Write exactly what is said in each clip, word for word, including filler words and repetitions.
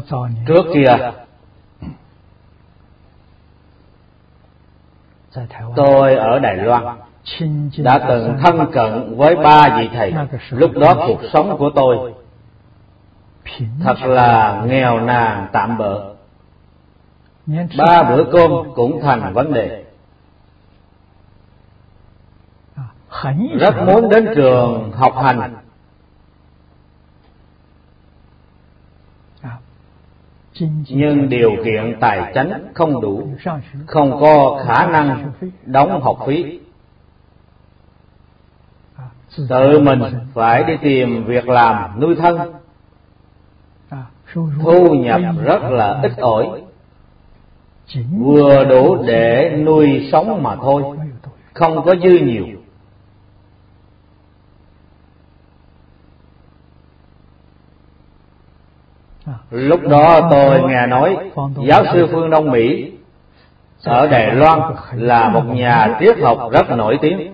Trước kia tôi ở Đài Loan đã từng thân cận với ba vị thầy. Lúc đó cuộc sống của tôi thật là nghèo nàn tạm bợ, ba bữa cơm cũng thành vấn đề. Rất muốn đến trường học hành, nhưng điều kiện tài chánh không đủ, không có khả năng đóng học phí. Tự mình phải đi tìm việc làm nuôi thân, thu nhập rất là ít ỏi, vừa đủ để nuôi sống mà thôi, không có dư nhiều. Lúc đó tôi nghe nói giáo sư Phương Đông Mỹ ở Đài Loan là một nhà triết học rất nổi tiếng,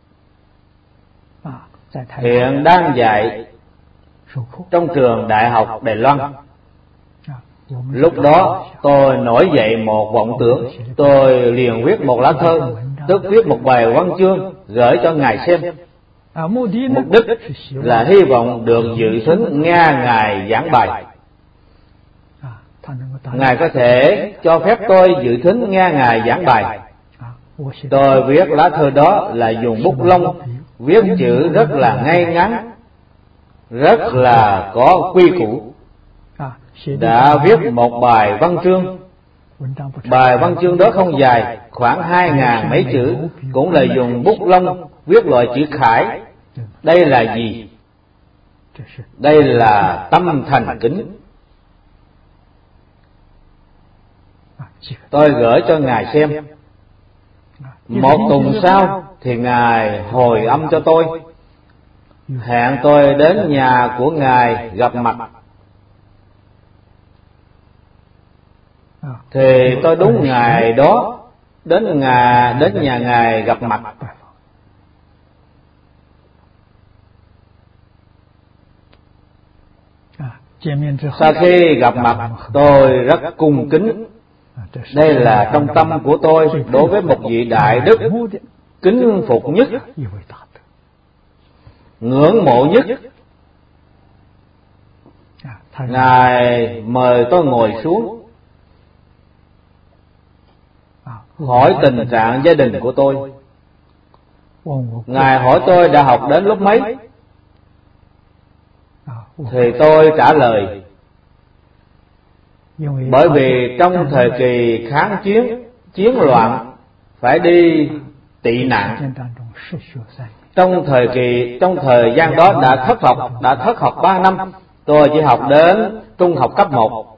hiện đang dạy trong trường Đại học Đài Loan. Lúc đó tôi nổi dậy một vọng tưởng, tôi liền viết một lá thơ, tức viết một bài văn chương gửi cho ngài xem. Mục đích là hy vọng được dự thính nghe ngài giảng bài. Ngài có thể cho phép tôi dự thính nghe ngài giảng bài. Tôi viết lá thơ đó là dùng bút lông, viết chữ rất là ngay ngắn, rất là có quy củ. Đã viết một bài văn chương. Bài văn chương đó không dài, khoảng hai ngàn mấy chữ, cũng là dùng bút lông viết loại chữ khải. Đây là gì? Đây là tâm thành kính. Tôi gửi cho ngài xem. Một tuần sau thì ngài hồi âm cho tôi, hẹn tôi đến nhà của ngài gặp mặt. Thì tôi đúng ngày đó đến nhà đến nhà ngài gặp mặt. Sau khi gặp mặt, tôi rất cung kính. Đây là trong tâm của tôi đối với một vị đại đức kính phục nhất, ngưỡng mộ nhất. Ngài mời tôi ngồi xuống, hỏi tình trạng gia đình của tôi. Ngài hỏi tôi đã học đến lớp mấy, thì tôi trả lời bởi vì trong thời kỳ kháng chiến, chiến loạn phải đi tị nạn. Trong thời kỳ trong thời gian đó đã thất học, đã thất học ba năm. Tôi chỉ học đến trung học cấp một.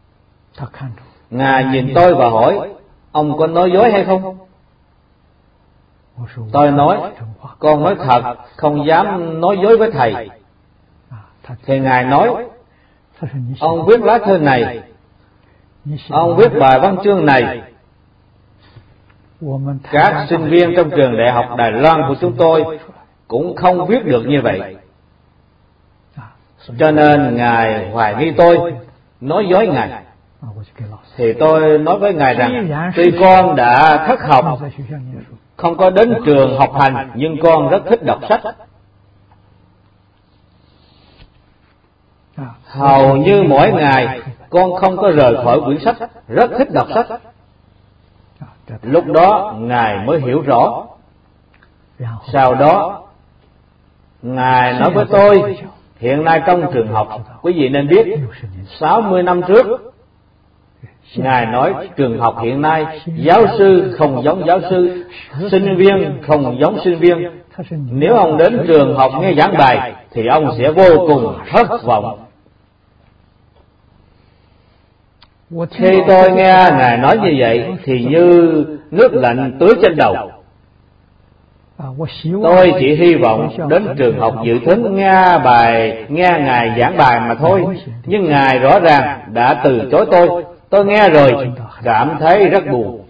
Ngài nhìn tôi và hỏi, ông có nói dối hay không? Tôi nói, con nói thật, không dám nói dối với thầy. Thì ngài nói, ông viết lá thư này, ông viết bài văn chương này, các sinh viên trong trường Đại học Đài Loan của chúng tôi cũng không viết được như vậy. Cho nên ngài hoài nghi tôi, nói dối ngài. Thì tôi nói với ngài rằng, tuy con đã thất học, không có đến trường học hành, nhưng con rất thích đọc sách. Hầu như mỗi ngày con không có rời khỏi quyển sách, rất thích đọc sách. Lúc đó ngài mới hiểu rõ. Sau đó ngài nói với tôi, hiện nay trong trường học, quý vị nên biết, sáu mươi năm trước ngài nói trường học hiện nay giáo sư không giống giáo sư, sinh viên không giống sinh viên. Nếu ông đến trường học nghe giảng bài thì ông sẽ vô cùng thất vọng. Khi tôi nghe ngài nói như vậy thì như nước lạnh tưới trên đầu. Tôi chỉ hy vọng đến trường học dự thính nghe bài, nghe ngài giảng bài mà thôi. Nhưng ngài rõ ràng đã từ chối tôi. Tôi nghe rồi cảm thấy rất buồn,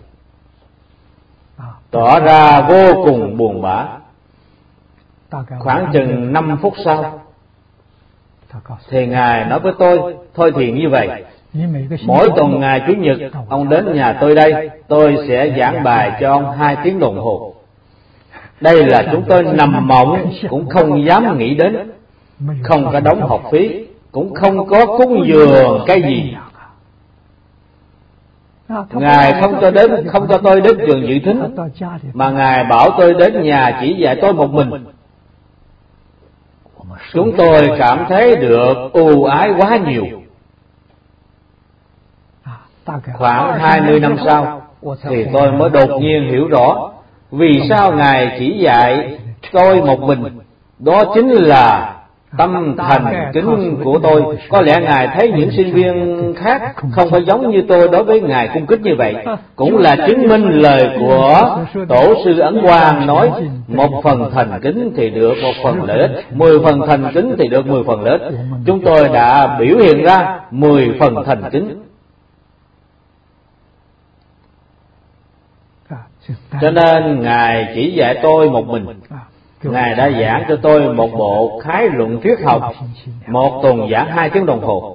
tỏ ra vô cùng buồn bã. Khoảng chừng năm phút sau thì ngài nói với tôi, thôi thì như vậy, Mỗi tuần ngày Chủ nhật ông đến nhà tôi đây, tôi sẽ giảng bài cho ông hai tiếng đồng hồ. Đây là chúng tôi nằm mộng cũng không dám nghĩ đến, không có đóng học phí, cũng không có cúng dường cái gì. Ngài không cho đến, không cho tôi đến trường dự thính, mà Ngài bảo tôi đến nhà chỉ dạy tôi một mình. Chúng tôi cảm thấy được ưu ái quá nhiều. Khoảng hai mươi năm sau thì tôi mới đột nhiên hiểu rõ vì sao Ngài chỉ dạy tôi một mình. Đó chính là tâm thành kính của tôi. Có lẽ Ngài thấy những sinh viên khác không phải giống như tôi đối với Ngài cung kính như vậy. Cũng là chứng minh lời của Tổ sư Ấn Quang nói, một phần thành kính thì được một phần lợi ích, mười phần thành kính thì được mười phần lợi ích. Chúng tôi đã biểu hiện ra mười phần thành kính. Cho nên Ngài chỉ dạy tôi một mình. Ngài đã giảng cho tôi một bộ khái luận triết học, một tuần giảng hai tiếng đồng hồ.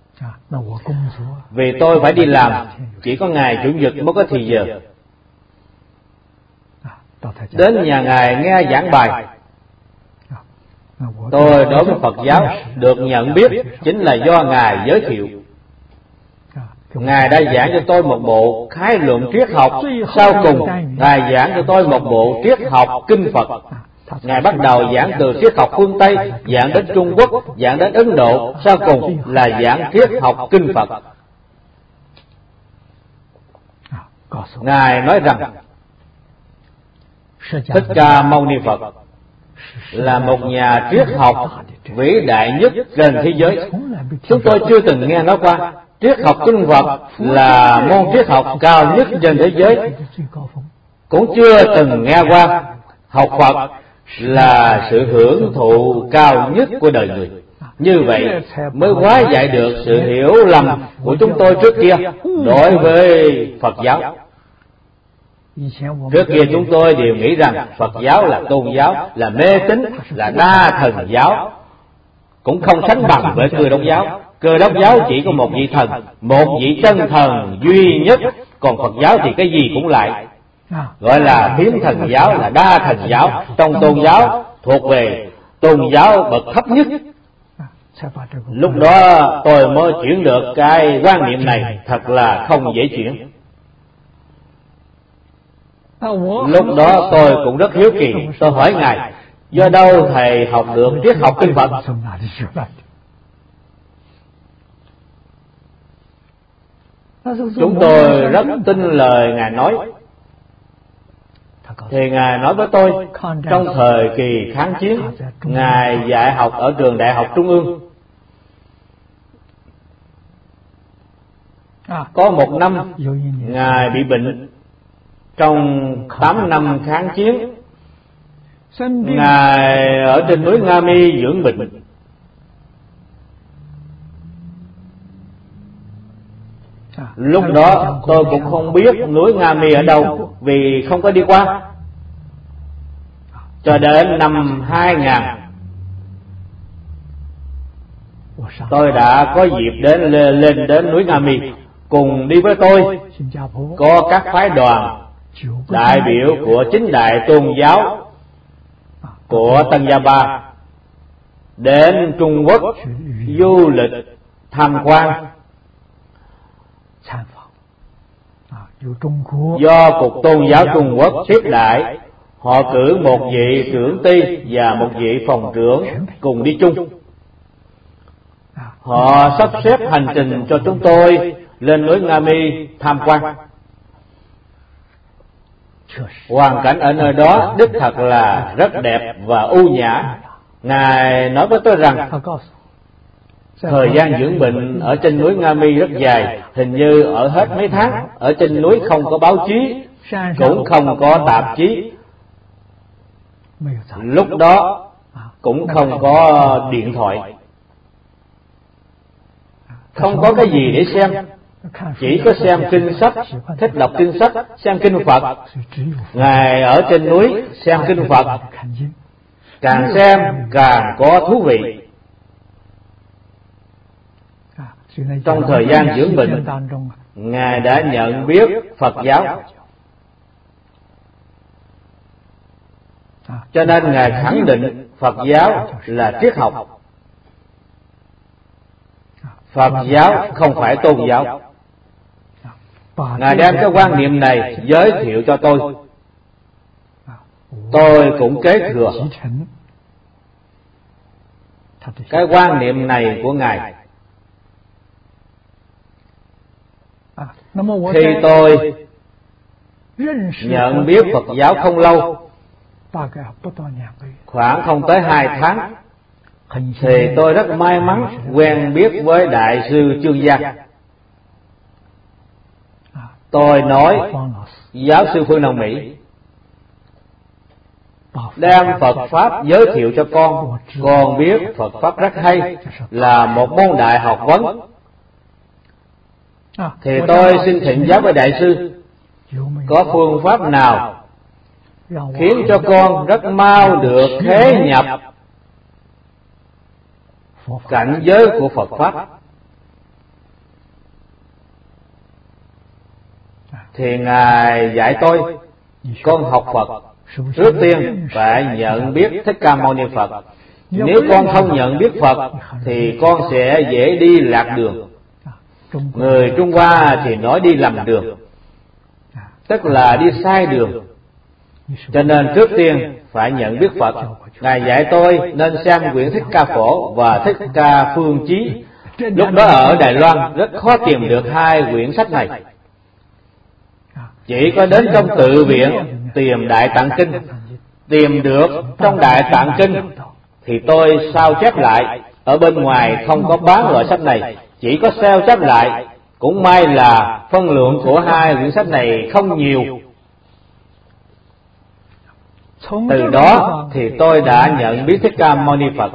Vì tôi phải đi làm, chỉ có ngày Chủ nhật mới có thì giờ. Đến nhà Ngài nghe giảng bài. Tôi đối với Phật giáo được nhận biết chính là do Ngài giới thiệu. Ngài đã giảng cho tôi một bộ khái luận triết học, sau cùng Ngài giảng cho tôi một bộ triết học kinh Phật. Ngài bắt đầu giảng từ triết học phương Tây, giảng đến Trung Quốc, giảng đến Ấn Độ, sau cùng là giảng triết học kinh Phật. Ngài nói rằng Thích Ca Mâu Ni Phật là một nhà triết học vĩ đại nhất trên thế giới. Chúng tôi chưa từng nghe nói qua. Triết học kinh Phật là môn triết học cao nhất trên thế giới. Cũng chưa từng nghe qua học Phật là sự hưởng thụ cao nhất của đời người. Như vậy mới hóa giải được sự hiểu lầm của chúng tôi trước kia đối với Phật giáo. Trước kia chúng tôi đều nghĩ rằng Phật giáo là tôn giáo, là mê tín, là đa thần giáo, cũng không sánh bằng với Cơ Đốc giáo. Cơ Đốc giáo chỉ có một vị thần, một vị chân thần duy nhất, còn Phật giáo thì cái gì cũng lại, gọi là thiếm thần giáo, là đa thần giáo. Trong tôn giáo thuộc về tôn giáo bậc thấp nhất. Lúc đó tôi mới chuyển được cái quan niệm này, thật là không dễ chuyển. Lúc đó tôi cũng rất hiếu kỳ, tôi hỏi Ngài, do đâu Thầy học được triết học kinh Phật? Chúng tôi rất tin lời Ngài nói. Thì Ngài nói với tôi, trong thời kỳ kháng chiến, Ngài dạy học ở trường Đại học Trung ương. Có một năm Ngài bị bệnh. Trong tám năm kháng chiến, Ngài ở trên núi Nga Mi dưỡng bệnh. Lúc đó tôi cũng không biết núi Nga Mi ở đâu, vì không có đi qua. Cho đến năm hai nghìn, tôi đã có dịp đến lên đến núi Nga Mi. Cùng đi với tôi có các phái đoàn đại biểu của chính đại tôn giáo của Tân Gia Ba đến Trung Quốc du lịch tham quan. Do Cục Tôn giáo Trung Quốc tiếp đãi, họ cử một vị trưởng ty và một vị phòng trưởng cùng đi chung. Họ sắp xếp hành trình cho chúng tôi lên núi Nga Mi tham quan. Hoàn cảnh ở nơi đó đích thật là rất đẹp và ưu nhã. Ngài nói với tôi rằng thời gian dưỡng bệnh ở trên núi Nga Mi rất dài, hình như ở hết mấy tháng. Ở trên núi không có báo chí, cũng không có tạp chí. Lúc đó cũng không có điện thoại, không có cái gì để xem, chỉ có xem kinh sách, thích đọc kinh sách, xem kinh Phật. Ngài ở trên núi xem kinh Phật, càng xem càng có thú vị. Trong thời gian dưỡng bệnh, Ngài đã nhận biết Phật giáo, cho nên Ngài khẳng định Phật giáo là triết học. Phật giáo không phải tôn giáo. Ngài đem cái quan niệm này giới thiệu cho tôi. Tôi cũng kế thừa cái quan niệm này của Ngài. Khi tôi nhận biết Phật giáo không lâu, khoảng không tới hai tháng, thì tôi rất may mắn quen biết với Đại sư Chương Gia. Tôi nói giáo sư Phương Đồng Mỹ đem Phật Pháp giới thiệu cho con, con biết Phật Pháp rất hay, là một môn đại học vấn. Thì tôi xin thỉnh giáo với Đại sư, có phương pháp nào khiến cho con rất mau được thế nhập cảnh giới của Phật Pháp? Thì Ngài dạy tôi, con học Phật trước tiên phải nhận biết Thích Ca Mâu Ni Phật. Nếu con không nhận biết Phật thì con sẽ dễ đi lạc đường. Người Trung Hoa thì nói đi lầm đường, tức là đi sai đường. Cho nên trước tiên phải nhận biết Phật. Ngài dạy tôi nên xem quyển Thích Ca Phổ và Thích Ca Phương Chí. Lúc đó ở Đài Loan rất khó tìm được hai quyển sách này. Chỉ có đến trong tự viện tìm Đại Tạng Kinh, tìm được trong Đại Tạng Kinh thì tôi sao chép lại. Ở bên ngoài không có bán loại sách này, chỉ có sao chép lại. Cũng may là phân lượng của hai quyển sách này không nhiều. Từ đó thì tôi đã nhận biết Thích Ca Mâu Ni Phật.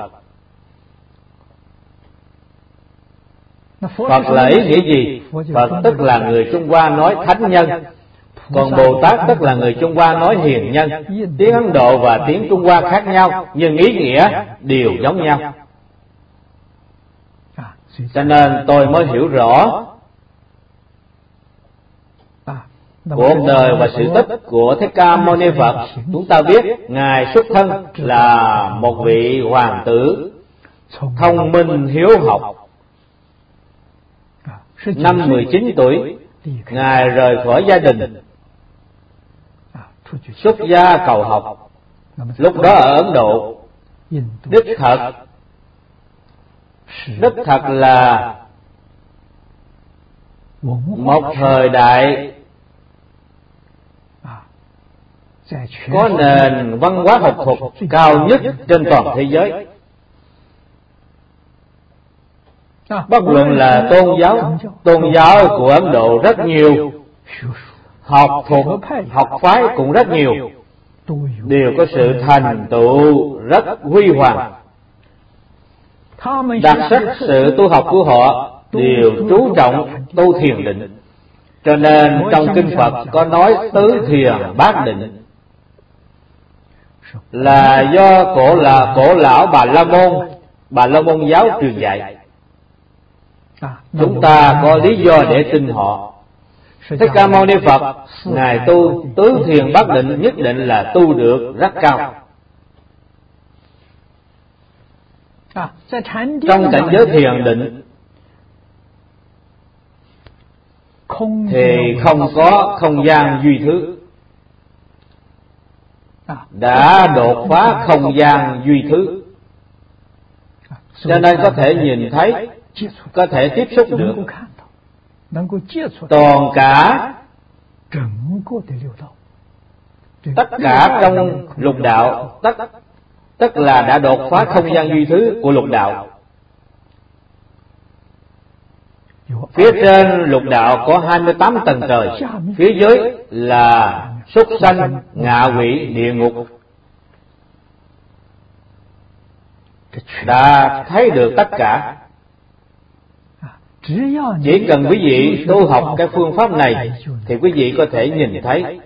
Phật là ý nghĩa gì? Phật tức là người Trung Hoa nói thánh nhân, còn Bồ Tát tức là người Trung Hoa nói hiền nhân. Tiếng Ấn Độ và tiếng Trung Hoa khác nhau, nhưng ý nghĩa đều giống nhau. Cho nên tôi mới hiểu rõ cuộc đời và sự tích của Thích Ca Mâu Ni Phật. Chúng ta biết Ngài xuất thân là một vị hoàng tử thông minh hiếu học. Năm mười chín tuổi, Ngài rời khỏi gia đình, xuất gia cầu học. Lúc đó ở Ấn Độ, đích thật đích thật là một thời đại có nền văn hóa học thuật cao nhất trên toàn thế giới. Bất luận là tôn giáo, tôn giáo của Ấn Độ rất nhiều, học thuật, học phái cũng rất nhiều, đều có sự thành tựu rất huy hoàng. Đặc sắc sự tu học của họ đều chú trọng tu thiền định. Cho nên trong kinh Phật có nói tứ thiền bát định, là do cổ là cổ lão Bà La Môn, Bà La Môn giáo truyền dạy. Chúng ta có lý do để tin họ. Thích Ca Mâu Ni Phật, Ngài tu tứ thiền bát định nhất định là tu được rất cao. Trong cảnh giới thiền định thì không có không gian duy thứ, đã đột phá không gian duy thứ, cho nên có thể nhìn thấy, có thể tiếp xúc được toàn cả tất cả trong lục đạo, tất tức là đã đột phá không gian duy thứ của lục đạo. Phía trên lục đạo có hai mươi tám tầng trời, phía dưới là súc sanh, ngạ quỷ, địa ngục. Đã thấy được tất cả. Chỉ cần quý vị tu học cái phương pháp này thì quý vị có thể nhìn thấy.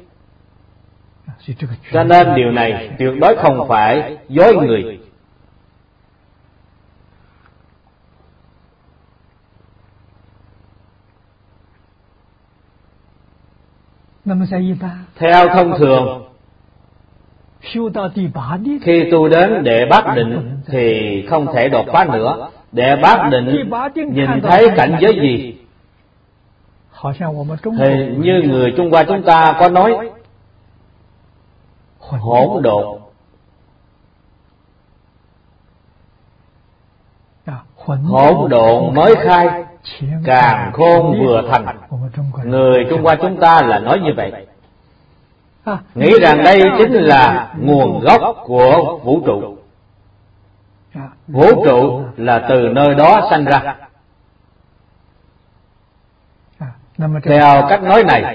Cho nên điều này tuyệt đối không phải dối người. Theo thông thường, khi tu đến đệ bát định thì không thể đột phá nữa. Đệ bát định nhìn thấy cảnh giới gì? Thì như người Trung Hoa chúng ta có nói hỗn độn. Hỗn độn mới khai, càn khôn vừa thành. Người Trung Hoa chúng ta là nói như vậy, nghĩ rằng đây chính là nguồn gốc của vũ trụ. Vũ trụ là từ nơi đó sanh ra. Theo cách nói này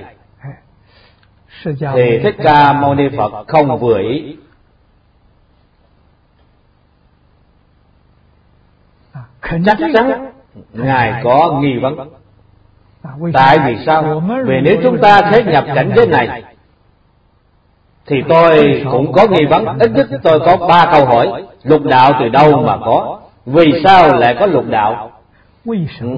thì Thích Ca Mâu Ni Phật không vừa ý. Chắc chắn Ngài có nghi vấn. Tại vì sao? Vì nếu chúng ta thế nhập cảnh giới này thì tôi cũng có nghi vấn. Ít nhất tôi có ba câu hỏi. Lục đạo từ đâu mà có? Vì sao lại có lục đạo? Ừ.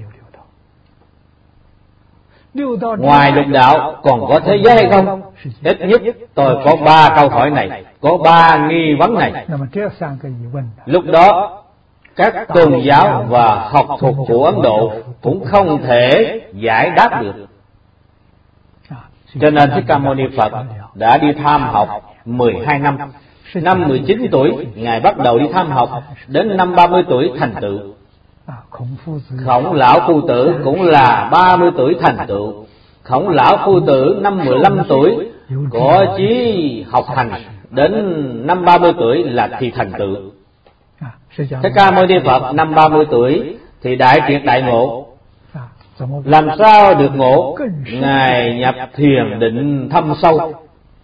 Ngoài lục đạo còn có thế giới hay không? Ít nhất tôi có ba câu hỏi này, có ba nghi vấn này. Lúc đó các tôn giáo và học thuật của Ấn Độ cũng không thể giải đáp được. Cho nên Thích Ca Mâu Ni Phật đã đi tham học mười hai năm. Năm mười chín tuổi Ngài bắt đầu đi tham học, đến năm ba mươi tuổi thành tựu. Khổng Lão Phu Tử cũng là ba mươi tuổi thành tựu. Khổng Lão Phu Tử năm mười lăm tuổi có chí học hành, đến năm ba mươi tuổi là thì thành tựu. Thích Ca Mâu Ni Phật năm ba mươi tuổi thì đại triệt đại ngộ. Làm sao được ngộ? Ngài nhập thiền định thâm sâu.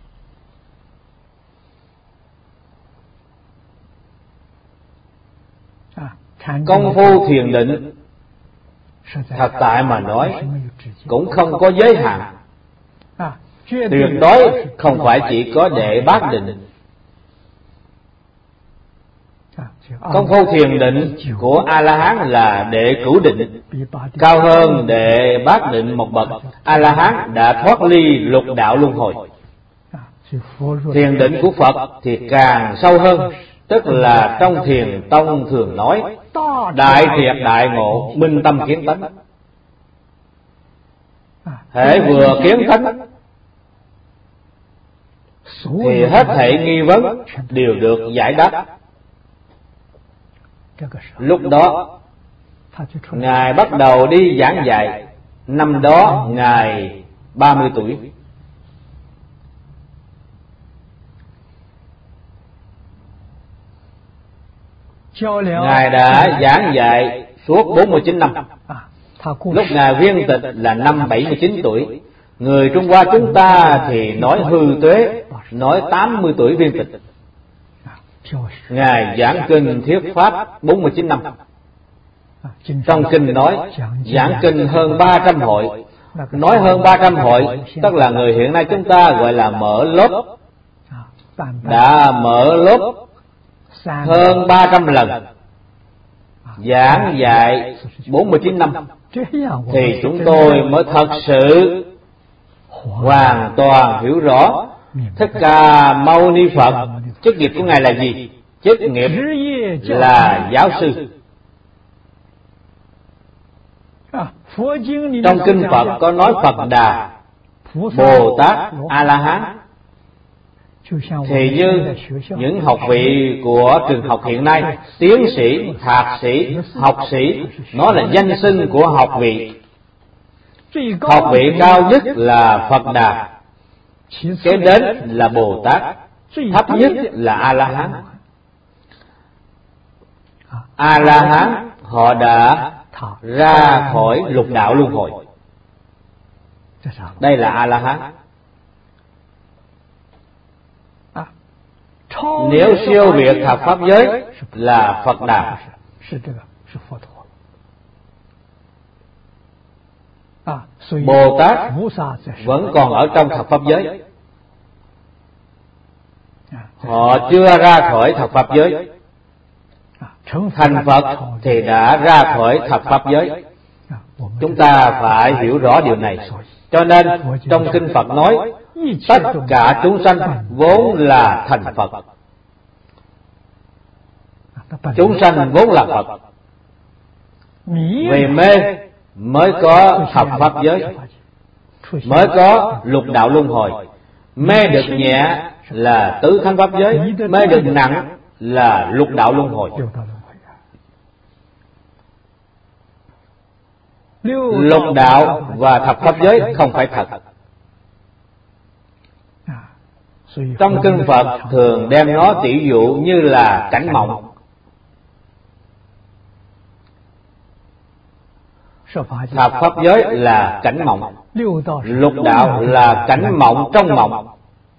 Công phu thiền định thật tại mà nói cũng không có giới hạn. Tuyệt đối không phải chỉ có đệ bát định. Công phu thiền định của A-la-hán là đệ cửu định, cao hơn đệ bát định một bậc. A-la-hán đã thoát ly lục đạo luân hồi. Thiền định của Phật thì càng sâu hơn, tức là trong thiền tông thường nói đại triệt đại ngộ, minh tâm kiến tánh. Hễ vừa kiến tánh thì hết thảy nghi vấn đều được giải đáp. Lúc đó Ngài bắt đầu đi giảng dạy. Năm đó Ngài ba mươi tuổi. Ngài đã giảng dạy suốt bốn mươi chín năm. Lúc Ngài viên tịch là năm bảy mươi chín tuổi. Người Trung Hoa chúng ta thì nói hư tuế, nói tám mươi tuổi viên tịch. Ngài giảng kinh thuyết pháp bốn mươi chín năm. Trong kinh nói giảng kinh hơn ba trăm hội. Nói hơn ba trăm hội tức là người hiện nay chúng ta gọi là mở lớp. Đã mở lớp hơn ba trăm lần, giảng dạy bốn mươi chín năm, thì chúng tôi mới thật sự hoàn toàn hiểu rõ Thích Ca Mâu Ni Phật chức nghiệp của Ngài là gì. Chức nghiệp là giáo sư. Trong kinh Phật có nói Phật Đà, Bồ Tát, A-la-hán. Thì như những học vị của trường học hiện nay, tiến sĩ, thạc sĩ, học sĩ, nó là danh xưng của học vị. Học vị cao nhất là Phật Đà, kế đến là Bồ Tát, thấp nhất là A-la-hán. A-la-hán họ đã ra khỏi lục đạo luân hồi. Đây là A-la-hán. Nếu siêu việt thập pháp giới là Phật Đà. Bồ Tát vẫn còn ở trong thập pháp giới. Họ chưa ra khỏi thập pháp giới. Thành Phật thì đã ra khỏi thập pháp giới. Chúng ta phải hiểu rõ điều này. Cho nên trong kinh Phật nói tất cả chúng sanh vốn là thành Phật. Chúng sanh vốn là Phật. Vì mê mới có thập pháp giới, mới có lục đạo luân hồi. Mê được nhẹ là tứ thánh pháp giới, mê được nặng là lục đạo luân hồi. Lục đạo và thập pháp giới không phải thật. Trong kinh Phật thường đem nó tỷ dụ như là cảnh mộng. Thập pháp giới là cảnh mộng, lục đạo là cảnh mộng trong mộng.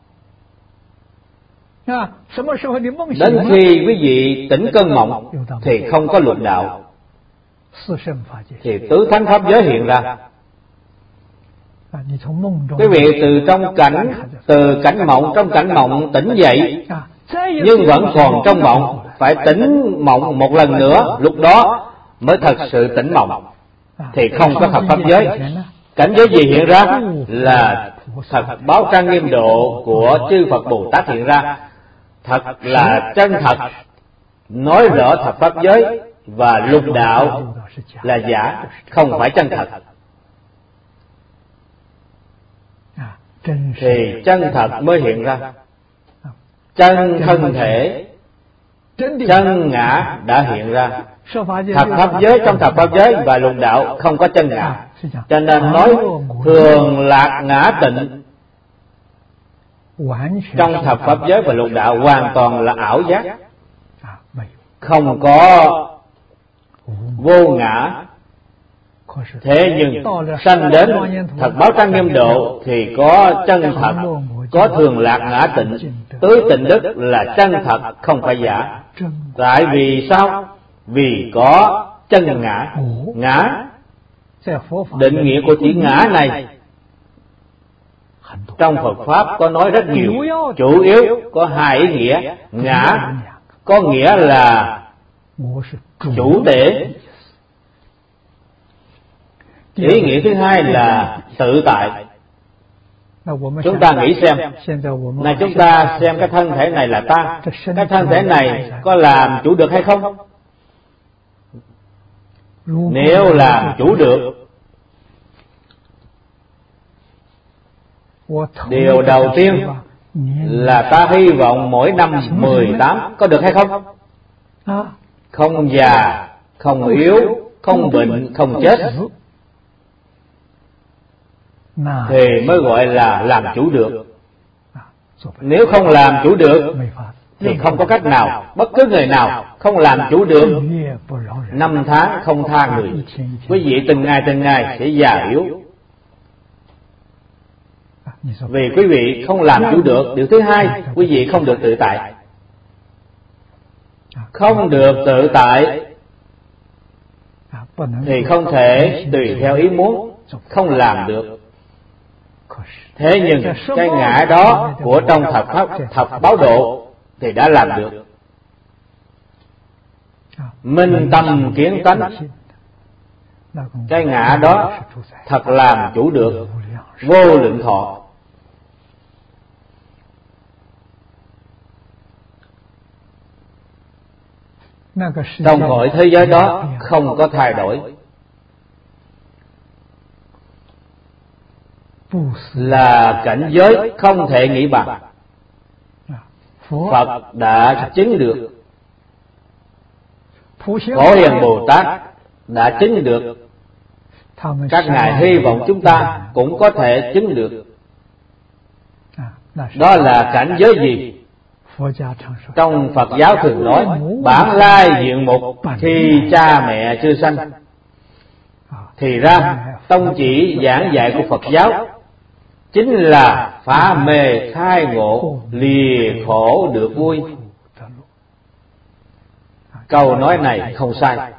Đến khi quý vị tỉnh cơn mộng thì không có lục đạo, thì tứ thánh pháp giới hiện ra. Quý vị từ trong cảnh từ cảnh mộng trong cảnh mộng tỉnh dậy, nhưng vẫn còn trong mộng, phải tỉnh mộng một lần nữa, lúc đó mới thật sự tỉnh mộng, thì không có thập pháp giới. Cảnh giới gì hiện ra? Là thật báo trang nghiêm độ của chư Phật Bồ Tát hiện ra. Thật là chân thật, nói rõ thập pháp giới và lục đạo là giả, không phải chân thật. Thì chân thật mới hiện ra. Chân thân thể, chân ngã đã hiện ra. Thập pháp giới trong thập pháp giới và lục đạo không có chân ngã. Cho nên nói thường lạc ngã tịnh trong thập pháp giới và lục đạo hoàn toàn là ảo giác, không có vô ngã. Thế nhưng sanh đến thật báo trang nghiêm độ thì có chân thật, có thường lạc ngã tịnh. Tứ tịnh đức là chân thật, không phải giả. Tại vì sao? Vì có chân ngã. Ngã, định nghĩa của chữ ngã này trong Phật Pháp có nói rất nhiều. Chủ yếu có hai ý nghĩa. Ngã có nghĩa là chủ thể. Ý nghĩa thứ hai là tự tại. Chúng ta nghĩ xem, này chúng ta xem cái thân thể này là ta, cái thân thể này có làm chủ được hay không? Nếu làm chủ được, điều đầu tiên là ta hy vọng mỗi năm mười tám có được hay không? Không già, không yếu, không bệnh, không chết, thì mới gọi là làm chủ được. Nếu không làm chủ được thì không có cách nào. Bất cứ người nào không làm chủ được, năm tháng không tha người. Quý vị từng ngày từng ngày sẽ già yếu. Vì quý vị không làm chủ được. Điều thứ hai, quý vị không được tự tại. Không được tự tại thì không thể tùy theo ý muốn, không làm được. Thế nhưng cái ngã đó của trong thập pháp, thập báo độ thì đã làm được. Minh tâm kiến tánh, cái ngã đó thật làm chủ được vô lượng thọ. Trong cõi thế giới đó không có thay đổi, là cảnh giới không thể nghĩ bằng. Phật đã chứng được, Phổ Hiền Bồ Tát đã chứng được. Các ngài hy vọng chúng ta cũng có thể chứng được. Đó là cảnh giới gì? Trong Phật giáo thường nói bản lai diện mục khi cha mẹ chưa sanh. Thì ra tông chỉ giảng dạy của Phật giáo chính là phá mê khai ngộ, lìa khổ được vui. Câu nói này không sai.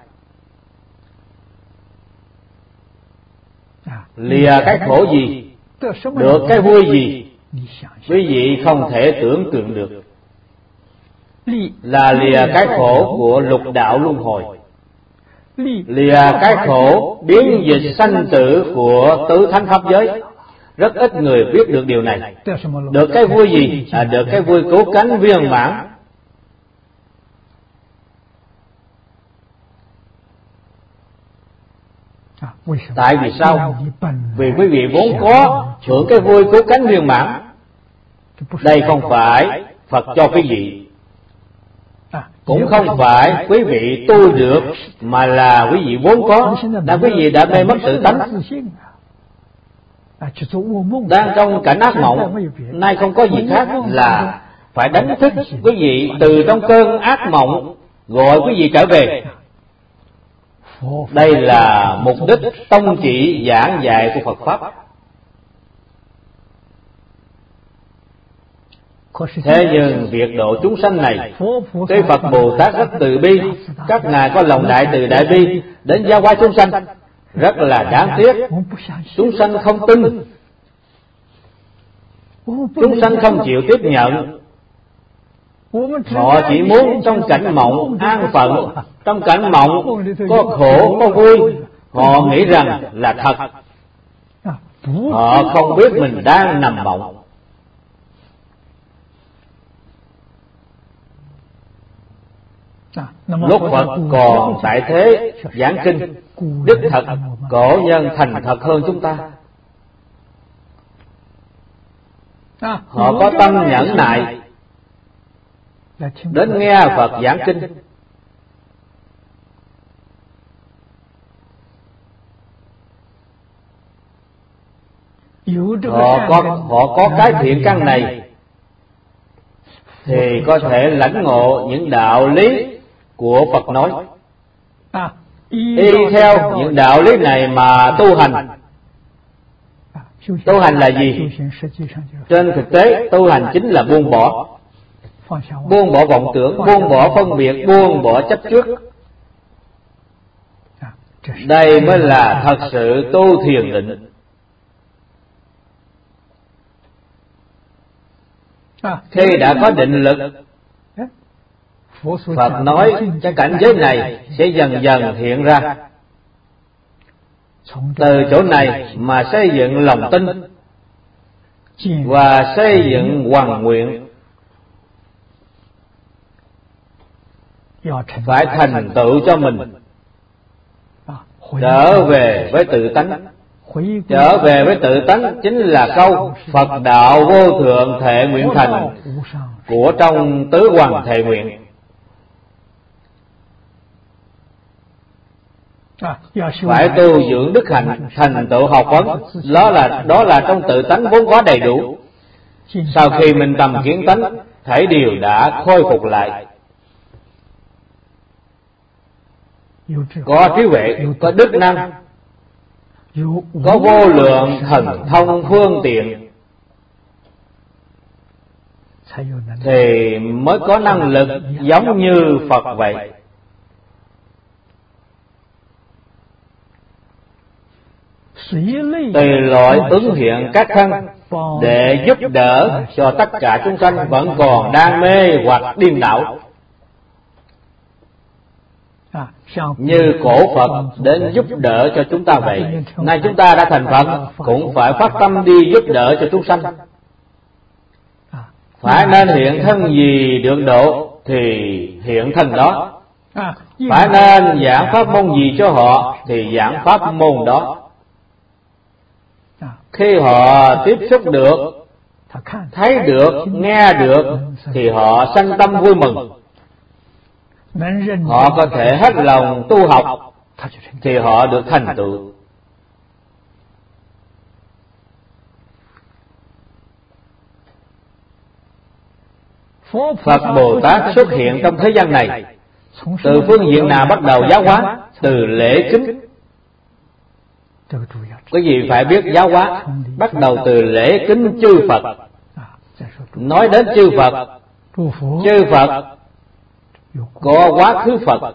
Lìa cái khổ gì, được cái vui gì, quý vị không thể tưởng tượng được. Là lìa cái khổ của lục đạo luân hồi, lìa cái khổ biến dịch sanh tử của tứ thánh pháp giới. Rất ít người biết được điều này. Được cái vui gì? À, được cái vui cứu cánh viên mãn. Tại vì sao? Vì quý vị vốn có hưởng cái vui cứu cánh viên mãn. Đây không phải Phật cho quý vị, cũng không phải quý vị tu được, mà là quý vị vốn có. Đã quý vị đã mê mất tự tánh, đang trong cảnh ác mộng, nay không có gì khác là phải đánh thức quý vị từ trong cơn ác mộng, gọi quý vị trở về. Đây là mục đích tông chỉ giảng dạy của Phật Pháp. Thế nhưng việc độ chúng sanh này, cái Phật Bồ Tát rất từ bi, các ngài có lòng đại từ đại bi đến giáo hóa chúng sanh. Rất là đáng tiếc, chúng sanh không tin, chúng sanh không chịu tiếp nhận. Họ chỉ muốn trong cảnh mộng an phận, trong cảnh mộng có khổ có vui, họ nghĩ rằng là thật. Họ không biết mình đang nằm mộng. Lúc Phật còn tại thế giảng kinh, đích thật cổ nhân thành thật hơn chúng ta. Họ có tâm nhẫn nại đến nghe Phật giảng kinh. Họ có, họ có cái thiện căn này thì có thể lãnh ngộ những đạo lý của Phật nói, y theo những đạo lý này mà tu hành. Tu hành là gì? Trên thực tế, tu hành chính là buông bỏ, buông bỏ vọng tưởng, buông bỏ phân biệt, buông bỏ chấp trước. Đây mới là thật sự tu thiền định. Khi đã có định lực, Phật nói cái cảnh giới này sẽ dần dần hiện ra. Từ chỗ này mà xây dựng lòng tin và xây dựng hoằng nguyện, phải thành tựu cho mình trở về với tự tánh. Trở về với tự tánh chính là câu Phật đạo vô thượng thệ nguyện thành của trong tứ hoằng thệ nguyện. Phải tu dưỡng đức hạnh, thành tựu học vấn, đó là đó là trong tự tánh vốn có đầy đủ. Sau khi mình tầm kiến tánh, thảy điều đã khôi phục lại. Có trí huệ, có đức năng, có vô lượng thần thông phương tiện, thì mới có năng lực giống như Phật vậy. Tùy loại ứng hiện các thân để giúp đỡ cho tất cả chúng sanh vẫn còn đang mê hoặc điên đảo. Như cổ Phật đến giúp đỡ cho chúng ta vậy. Nay chúng ta đã thành Phật, cũng phải phát tâm đi giúp đỡ cho chúng sanh. Phải nên hiện thân gì được độ thì hiện thân đó. Phải nên giảng pháp môn gì cho họ thì giảng pháp môn đó. Khi họ tiếp xúc được, thấy được, nghe được, thì họ sanh tâm vui mừng. Họ có thể hết lòng tu học, thì họ được thành tựu. Phật Bồ Tát xuất hiện trong thế gian này, từ phương diện nào bắt đầu giáo hóa? Từ lễ kính. Quý vị phải biết giáo hóa bắt đầu từ lễ kính chư Phật. Nói đến chư Phật, chư Phật có quá khứ Phật.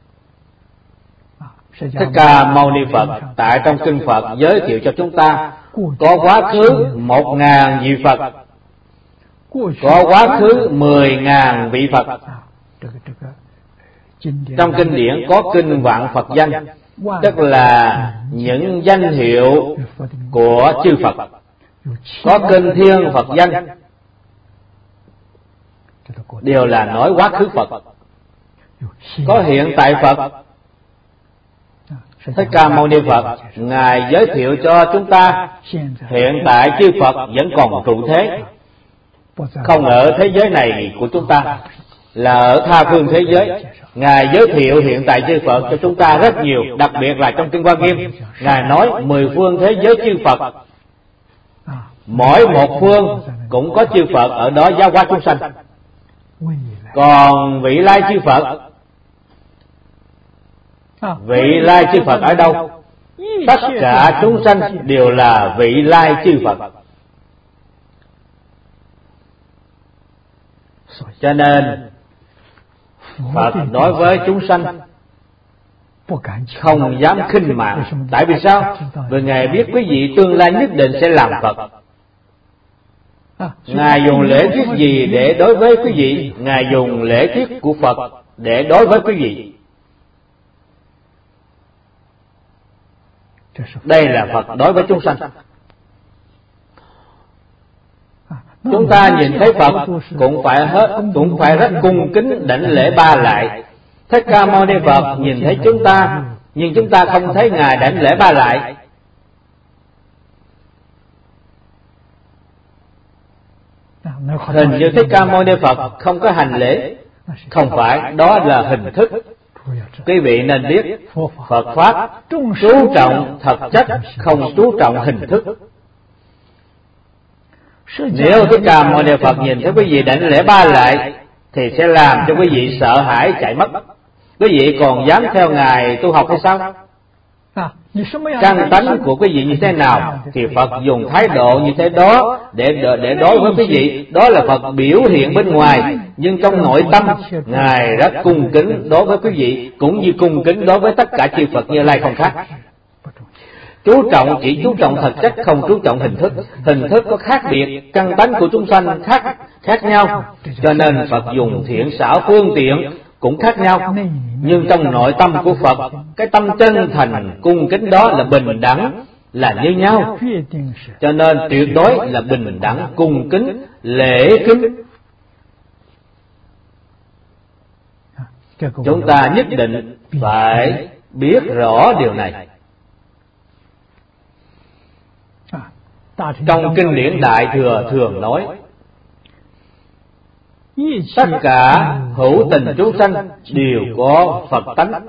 Thích Ca Mâu Ni Phật tại trong kinh Phật giới thiệu cho chúng ta có quá khứ một ngàn vị Phật, có quá khứ mười ngàn vị Phật. Trong kinh điển có kinh vạn Phật danh, tức là những danh hiệu của chư Phật. Có kinh thiên Phật danh, đều là nói quá khứ Phật. Có hiện tại Phật. Thích Ca Mâu Ni Phật, Ngài giới thiệu cho chúng ta hiện tại chư Phật vẫn còn trụ thế, không ở thế giới này của chúng ta, là ở tha phương thế giới. Ngài giới thiệu hiện tại chư Phật cho chúng ta rất nhiều, đặc biệt là trong Kinh Hoa Nghiêm, Ngài nói mười phương thế giới chư Phật, mỗi một phương cũng có chư Phật ở đó giáo hóa chúng sanh. Còn vị lai chư Phật, vị lai chư Phật ở đâu? Tất cả chúng sanh đều là vị lai chư Phật. Cho nên Phật đối với chúng sanh không dám khinh mạng. Tại vì sao? Vì Ngài biết quý vị tương lai nhất định sẽ làm Phật. Ngài dùng lễ tiết gì để đối với quý vị? Ngài dùng lễ tiết của Phật để đối với quý vị. Đây là Phật đối với chúng sanh. Chúng ta nhìn thấy Phật cũng phải hết, cũng phải rất cung kính đảnh lễ ba lại. Thích Ca Mâu Ni Phật nhìn thấy chúng ta, nhưng chúng ta không thấy Ngài đảnh lễ ba lại. Hình như Thích Ca Mâu Ni Phật không có hành lễ. Không phải, đó là hình thức. Quý vị nên biết, Phật Pháp chú trọng thật chất, không chú trọng hình thức. Nếu Thích Ca Mâu Ni Phật nhìn thấy quý vị đảnh lễ ba lại, thì sẽ làm cho quý vị sợ hãi chạy mất. Quý vị còn dám theo Ngài tu học hay sao? Căn tánh của quý vị như thế nào thì Phật dùng thái độ như thế đó để để đối với quý vị. Đó là Phật biểu hiện bên ngoài, nhưng trong nội tâm Ngài rất cung kính đối với quý vị, cũng như cung kính đối với tất cả chư Phật Như Lai không khác. Chú trọng chỉ chú trọng thật chất, không chú trọng hình thức. Hình thức có khác biệt, căn tánh của chúng sanh khác khác nhau, cho nên Phật dùng thiện xảo phương tiện cũng khác nhau. Nhưng trong nội tâm của Phật, cái tâm chân thành cung kính đó là bình đẳng, là như nhau. Cho nên tuyệt đối là bình đẳng, cung kính, lễ kính. Chúng ta nhất định phải biết rõ điều này. Trong kinh điển Đại Thừa thường nói, tất cả hữu tình chúng sanh đều có Phật tánh.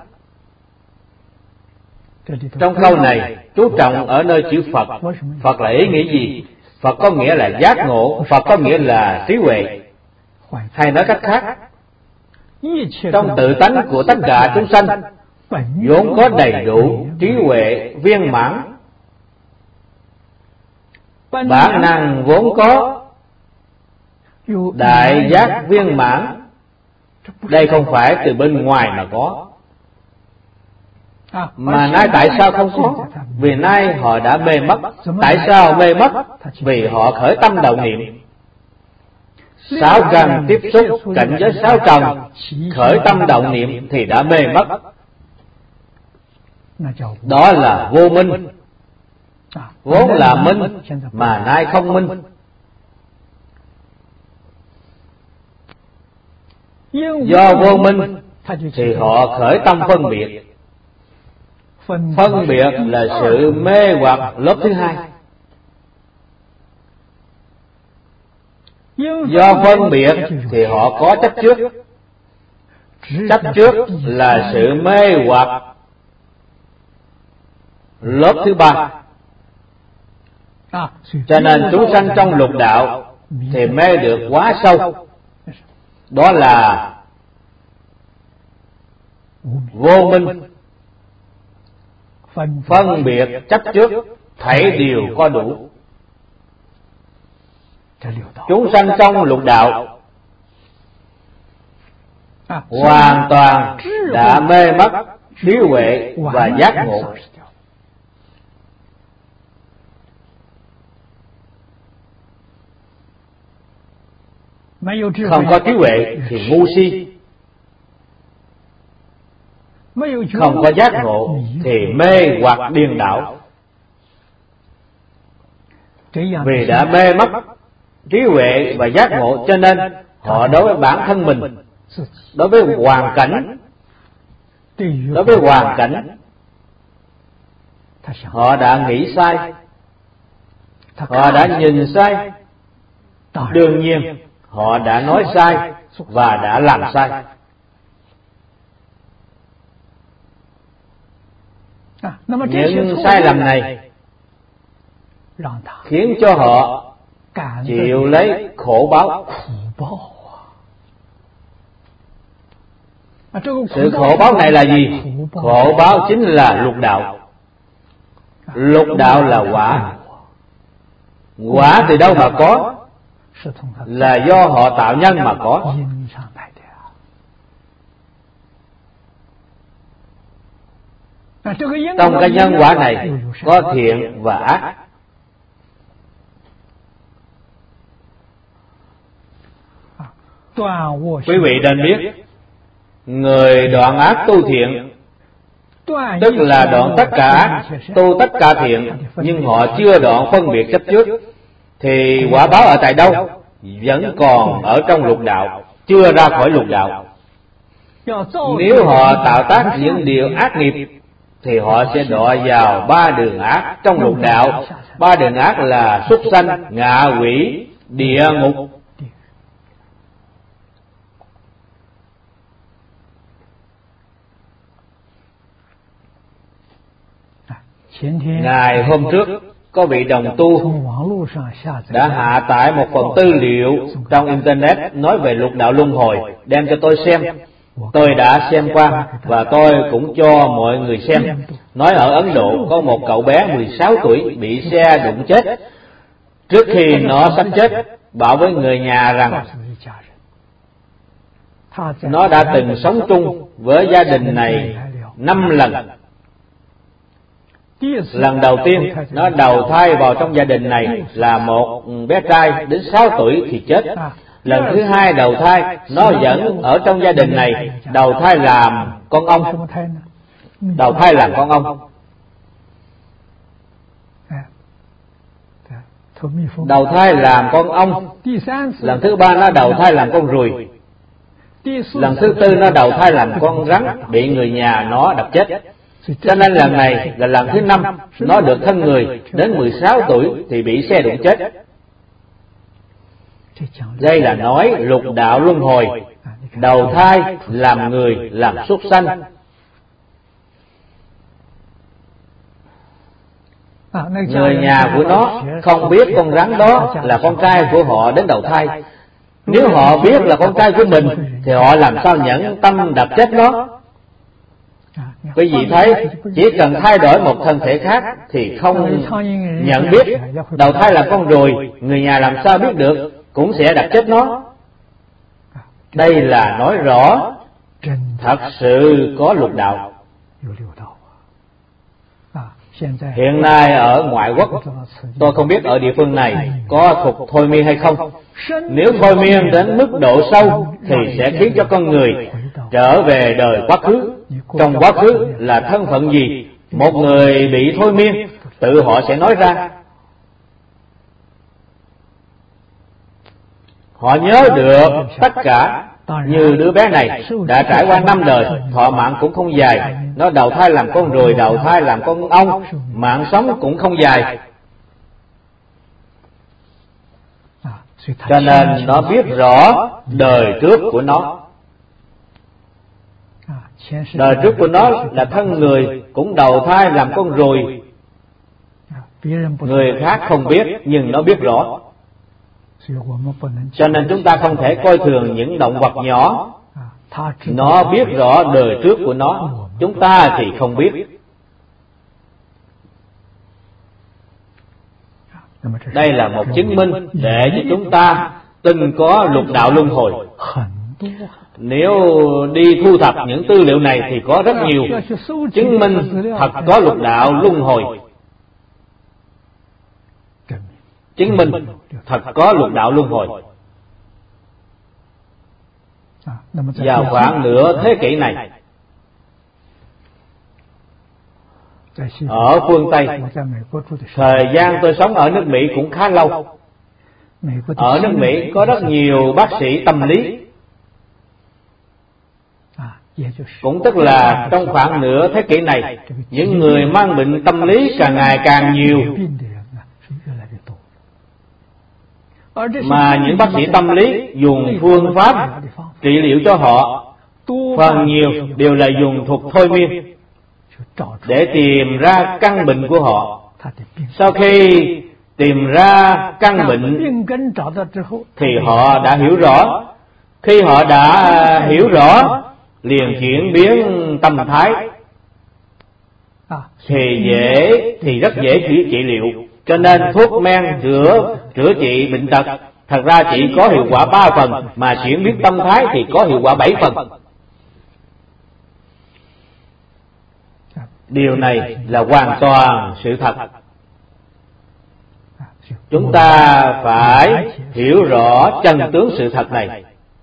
Trong câu này chú trọng ở nơi chữ Phật. Phật là ý nghĩa gì? Phật có nghĩa là giác ngộ, Phật có nghĩa là trí huệ. Hay nói cách khác, trong tự tánh của tất cả chúng sanh vốn có đầy đủ trí huệ viên mãn. Bản năng vốn có đại giác viên mãn. Đây không phải từ bên ngoài mà có, mà nay tại sao không có? Vì nay họ đã mê mất. Tại sao mê mất? Vì họ khởi tâm động niệm. Sáu căn tiếp xúc cảnh giới sáu trần, khởi tâm động niệm thì đã mê mất. Đó là vô minh. Vốn là minh mà nay không minh. Do vô minh thì họ khởi tâm phân biệt. Phân biệt là sự mê hoặc lớp thứ hai. Do phân biệt thì họ có chấp trước. Chấp trước là sự mê hoặc lớp thứ ba. Cho nên chúng sanh trong lục đạo thì mê được quá sâu. Đó là vô minh. Phân biệt chấp trước thảy đều có đủ. Chúng sanh trong lục đạo hoàn toàn đã mê mất trí huệ và giác ngộ. Không có trí huệ thì ngu si. không có giác ngộ thì mê hoặc điên đảo. Vì đã mê mất trí huệ và giác ngộ, cho nên họ đối với bản thân mình, đối với hoàn cảnh, đối với hoàn cảnh họ đã nghĩ sai, họ đã nhìn sai, đương nhiên họ đã nói sai và đã làm sai. Những sai lầm này khiến cho họ chịu lấy khổ báo. Sự khổ báo này là gì? Khổ báo chính là lục đạo. Lục đạo là quả. Quả từ đâu mà có? Là do họ tạo nhân mà có. Trong cái nhân quả này có thiện và ác. Quý vị nên biết, người đoạn ác tu thiện, tức là đoạn tất cả ác, tu tất cả thiện, nhưng họ chưa đoạn phân biệt chấp trước, thì quả báo ở tại đâu? Vẫn còn ở trong lục đạo, chưa ra khỏi lục đạo. Nếu họ tạo tác những điều ác nghiệp thì họ sẽ đọa vào ba đường ác trong lục đạo. Ba đường ác là súc sanh, ngạ quỷ, địa ngục. Ngày hôm trước có vị đồng tu đã hạ tải một phần tư liệu trong internet nói về lục đạo luân hồi, đem cho tôi xem. Tôi đã xem qua và tôi cũng cho mọi người xem. Nói ở Ấn Độ có một cậu bé mười sáu tuổi bị xe đụng chết. Trước khi nó sắp chết, bảo với người nhà rằng nó đã từng sống chung với gia đình này năm lần. Lần đầu tiên nó đầu thai vào trong gia đình này là một bé trai đến sáu tuổi thì chết. Lần thứ hai đầu thai nó vẫn ở trong gia đình này, đầu thai làm con ong. Đầu thai làm con ong. Đầu thai làm con ong. Lần thứ ba nó đầu thai làm con ruồi. Lần thứ tư nó đầu thai làm con rắn bị người nhà nó đập chết. Cho nên lần này là lần thứ năm nó được thân người, đến mười sáu tuổi thì bị xe đụng chết. Đây là nói lục đạo luân hồi, đầu thai làm người, làm súc sanh. Người nhà của nó không biết con rắn đó là con trai của họ đến đầu thai. Nếu họ biết là con trai của mình thì họ làm sao nhẫn tâm đập chết nó. Quý vị thấy, chỉ cần thay đổi một thân thể khác thì không nhận biết. Đầu thai là con ruồi, người nhà làm sao biết được, cũng sẽ đập chết nó. Đây là nói rõ thật sự có lục đạo. Hiện nay ở ngoại quốc, tôi không biết ở địa phương này có thuật thôi miên hay không. Nếu thôi miên đến mức độ sâu thì sẽ khiến cho con người trở về đời quá khứ. Trong quá khứ là thân phận gì, một người bị thôi miên tự họ sẽ nói ra. Họ nhớ được tất cả. Như đứa bé này đã trải qua năm đời, thọ mạng cũng không dài. Nó đầu thai làm con ruồi, đầu thai làm con ong, mạng sống cũng không dài. Cho nên nó biết rõ đời trước của nó. Đời trước của nó là thân người, cũng đầu thai làm con ruồi. Người khác không biết, nhưng nó biết rõ. Cho nên chúng ta không thể coi thường những động vật nhỏ. Nó biết rõ đời trước của nó, chúng ta thì không biết. Đây là một chứng minh để cho chúng ta tin có lục đạo luân hồi. Nếu đi thu thập những tư liệu này thì có rất nhiều chứng minh thật có lục đạo luân hồi. Chứng minh thật có lục đạo luân hồi. Vào khoảng nửa thế kỷ này, ở phương Tây. Thời gian tôi sống ở nước Mỹ cũng khá lâu. Ở nước Mỹ có rất nhiều bác sĩ tâm lý, cũng tức là trong khoảng nửa thế kỷ này, những người mang bệnh tâm lý càng ngày càng nhiều. Mà những bác sĩ tâm lý dùng phương pháp trị liệu cho họ phần nhiều đều là dùng thuật thôi miên để tìm ra căn bệnh của họ. Sau khi tìm ra căn bệnh thì họ đã hiểu rõ. Khi họ đã hiểu rõ, liền chuyển biến tâm thái thì dễ thì rất dễ trị, trị liệu. Cho nên thuốc men chữa chữa trị bệnh tật thật ra chỉ có hiệu quả ba phần, mà chuyển biến tâm thái thì có hiệu quả bảy phần. Điều này là hoàn toàn sự thật. Chúng ta phải hiểu rõ chân tướng sự thật này.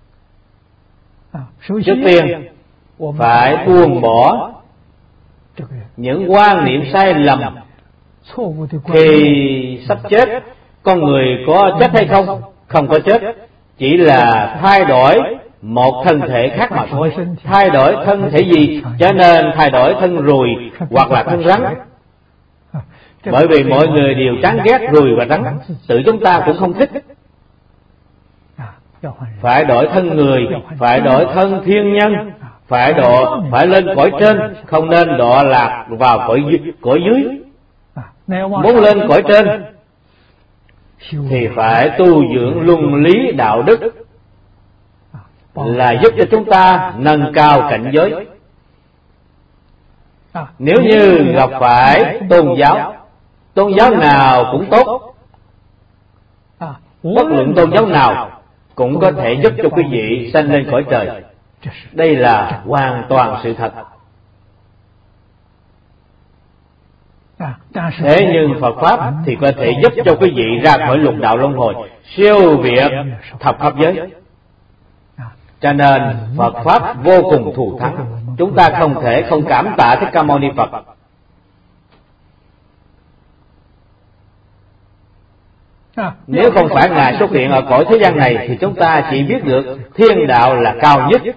Trước tiên phải buông bỏ những quan niệm sai lầm khi sắp chết. Con người có chết hay không? Không có chết, chỉ là thay đổi một thân thể khác mà thôi. Thay đổi thân thể gì? Cho nên thay đổi thân ruồi hoặc là thân rắn. Bởi vì mọi người đều chán ghét ruồi và rắn, tự chúng ta cũng không thích. Phải đổi thân người, phải đổi thân thiên nhân, phải độ phải lên cõi trên, không nên đọa lạc vào cõi dưới, cõi dưới. Muốn lên cõi trên thì phải tu dưỡng luân lý đạo đức, là giúp cho chúng ta nâng cao cảnh giới. Nếu như gặp phải tôn giáo, tôn giáo nào cũng tốt, bất luận tôn giáo nào cũng có thể giúp cho quý vị sanh lên cõi trời. Đây là hoàn toàn sự thật. Thế nhưng Phật Pháp thì có thể giúp cho quý vị ra khỏi lục đạo luân hồi, siêu việt thập pháp giới. Cho nên Phật Pháp vô cùng thù thắng. Chúng ta không thể không cảm tạ Thích Ca Mâu Ni Phật. Nếu không phải Ngài xuất hiện ở cõi thế gian này thì chúng ta chỉ biết được thiên đạo là cao nhất.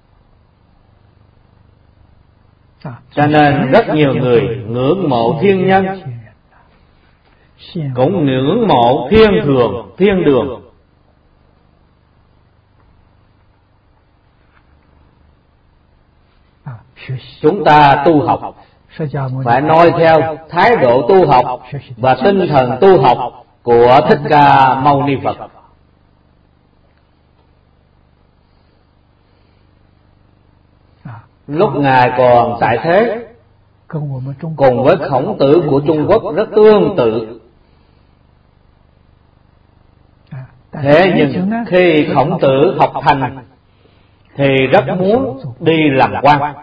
Cho nên rất nhiều người ngưỡng mộ thiên nhân, cũng ngưỡng mộ thiên thường, thiên đường. Chúng ta tu học phải noi theo thái độ tu học và tinh thần tu học của Thích Ca Mâu Ni Phật. Lúc Ngài còn tại thế, cùng với Khổng Tử của Trung Quốc rất tương tự. Thế nhưng khi Khổng Tử học thành thì rất muốn đi làm quan.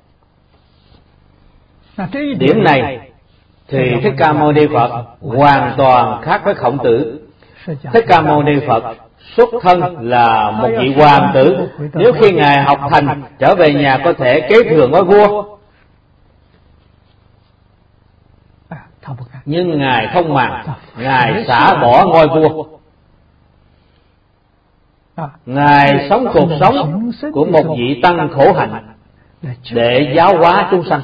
Điểm này thì Thích Ca Mâu Ni Phật hoàn toàn khác với Khổng Tử. Thích Ca Mâu Ni Phật xuất thân là một vị hoàng tử. Nếu khi Ngài học thành trở về nhà có thể kế thừa ngôi vua, nhưng Ngài không màng. Ngài xả bỏ ngôi vua. Ngài sống cuộc sống của một vị tăng khổ hạnh để giáo hóa chúng sanh.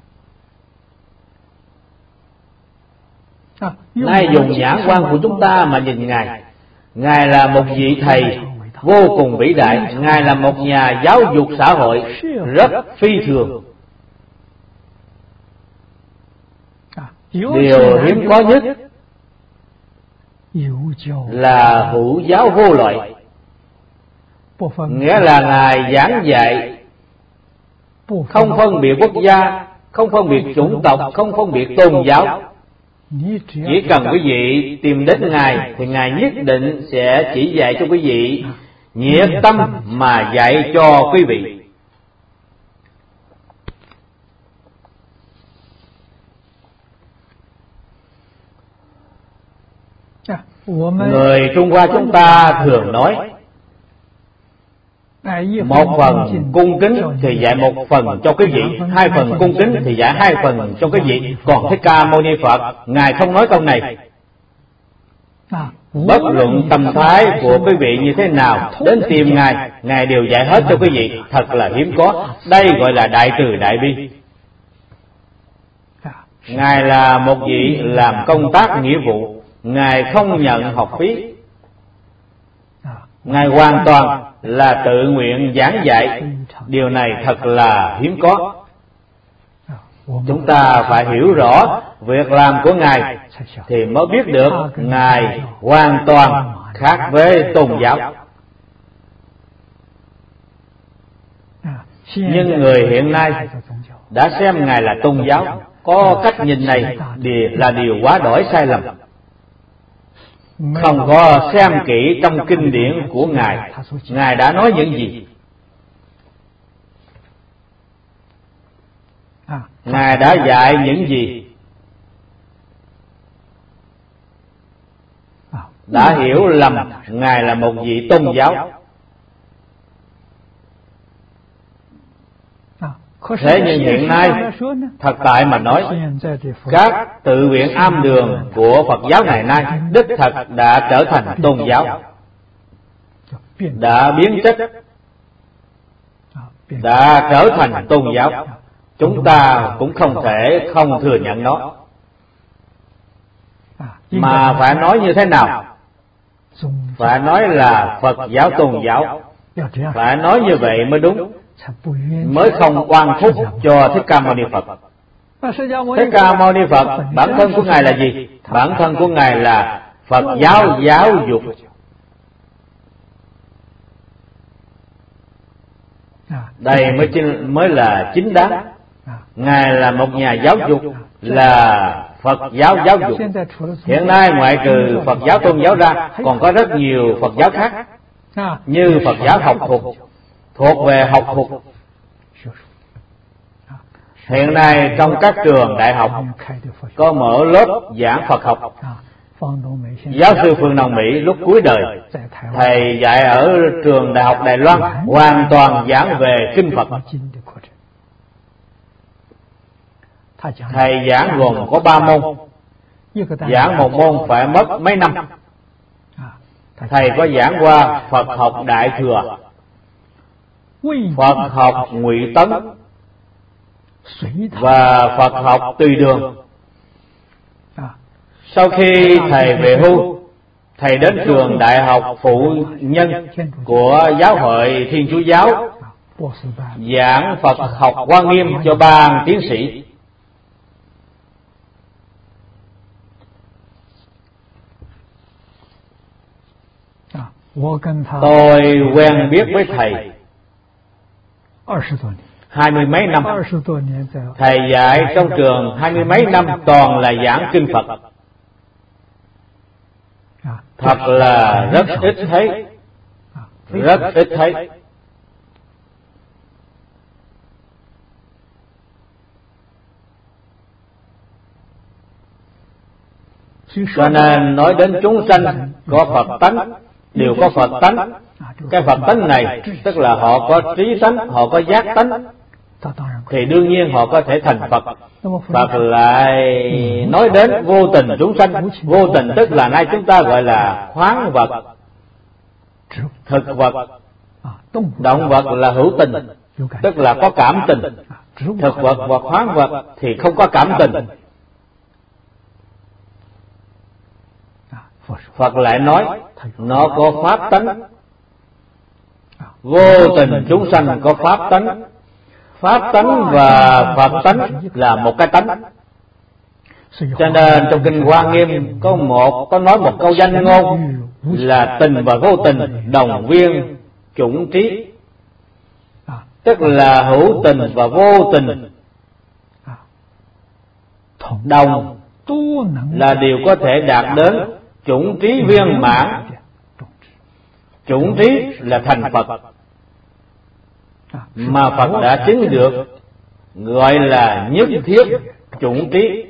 Ngài dùng nhãn quan của chúng ta mà nhìn Ngài. Ngài là một vị thầy vô cùng vĩ đại. Ngài là một nhà giáo dục xã hội rất phi thường. Điều hiếm có nhất là hữu giáo vô loại, nghĩa là Ngài giảng dạy không phân biệt quốc gia, không phân biệt chủng tộc, không phân biệt tôn giáo. Chỉ cần quý vị tìm đến Ngài thì Ngài nhất định sẽ chỉ dạy cho quý vị, nhiệt tâm mà dạy cho quý vị. Người Trung Hoa chúng ta thường nói một phần cung kính thì dạy một phần cho quý vị, hai phần cung kính thì dạy hai phần cho quý vị. Còn Thích Ca Mâu Ni Phật, ngài không nói câu này. Bất luận tâm thái của quý vị như thế nào, đến tìm ngài, ngài đều dạy hết cho quý vị. Thật là hiếm có. Đây gọi là đại từ đại bi. Ngài là một vị làm công tác nghĩa vụ, ngài không nhận học phí. Ngài hoàn toàn là tự nguyện giảng dạy. Điều này thật là hiếm có. Chúng ta phải hiểu rõ việc làm của ngài thì mới biết được ngài hoàn toàn khác với tôn giáo. Nhưng người hiện nay đã xem ngài là tôn giáo, có cách nhìn này là điều quá đỗi sai lầm. Không có xem kỹ trong kinh điển của ngài, ngài đã nói những gì, ngài đã dạy những gì, đã hiểu lầm ngài là một vị tôn giáo. Thế nhưng hiện nay, thật tại mà nói, các tự viện am đường của Phật giáo ngày nay đích thật đã trở thành tôn giáo, đã biến chất, đã trở thành tôn giáo. Chúng ta cũng không thể không thừa nhận nó. Mà phải nói như thế nào? Phải nói là Phật giáo tôn giáo. Phải nói như vậy mới đúng, mới không oan phúc cho Thích Ca Mâu Ni Phật. Thích Ca Mâu Ni Phật, bản thân của ngài là gì? Bản thân của ngài là Phật giáo giáo dục. Đây mới chính, mới là chính đáng. Ngài là một nhà giáo dục, là Phật giáo giáo dục. Hiện nay ngoại trừ Phật giáo tôn giáo ra, còn có rất nhiều Phật giáo khác, như Phật giáo học thuật, thuộc về học thuật. Hiện nay trong các trường đại học có mở lớp giảng Phật học. Giáo sư Phương Đông Mỹ lúc cuối đời, thầy dạy ở trường Đại học Đài Loan hoàn toàn giảng về kinh Phật. Thầy giảng gồm có ba môn, giảng một môn phải mất mấy năm. Thầy có giảng qua Phật học Đại Thừa, Phật học Ngụy Tấn và Phật học Tùy Đường. Sau khi thầy về hưu, thầy đến trường Đại học Phụ Nhân của Giáo hội Thiên Chúa Giáo giảng Phật học Hoa Nghiêm cho ban tiến sĩ. Tôi quen biết với thầy hai mươi mấy năm. Thầy dạy trong trường hai mươi mấy năm toàn là giảng kinh Phật. Thật là rất ít thấy, rất ít thấy. Cho nên nói đến chúng sanh có Phật tánh, đều có Phật tánh. Cái Phật tánh này tức là họ có trí tánh, họ có giác tánh, thì đương nhiên họ có thể thành Phật. Phật lại nói đến vô tình chúng sanh. Vô tình tức là nay chúng ta gọi là khoáng vật, thực vật. Động vật là hữu tình, tức là có cảm tình. Thực vật và khoáng vật thì không có cảm tình. Phật lại nói nó có pháp tánh. Vô tình chúng sanh có pháp tánh. Pháp tánh và Phật tánh là một cái tánh. Cho nên trong kinh Hoa Nghiêm có một có nói một câu danh ngôn là tình và vô tình đồng viên chủng trí, tức là hữu tình và vô tình đồng là đều có thể đạt đến chủng trí viên mãn. Chủng trí là thành Phật, mà Phật đã chứng được, gọi là nhất thiết chủng trí.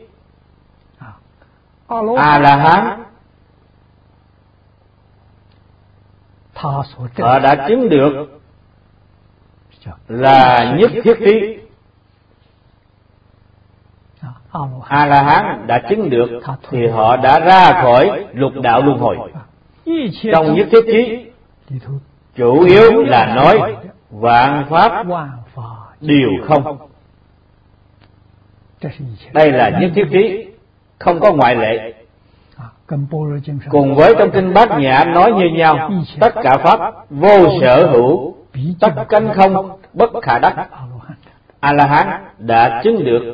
A-la-hán họ đã chứng được là nhất thiết trí. A La Hán đã chứng được thì họ đã ra khỏi lục đạo luân hồi. Trong nhất thiết trí chủ yếu là nói vạn pháp đều không. Đây là nhất thiết trí, không có ngoại lệ. Cùng với trong kinh Bát Nhã nói như nhau, tất cả pháp vô sở hữu, tất cánh không, bất khả đắc. A La Hán đã chứng được.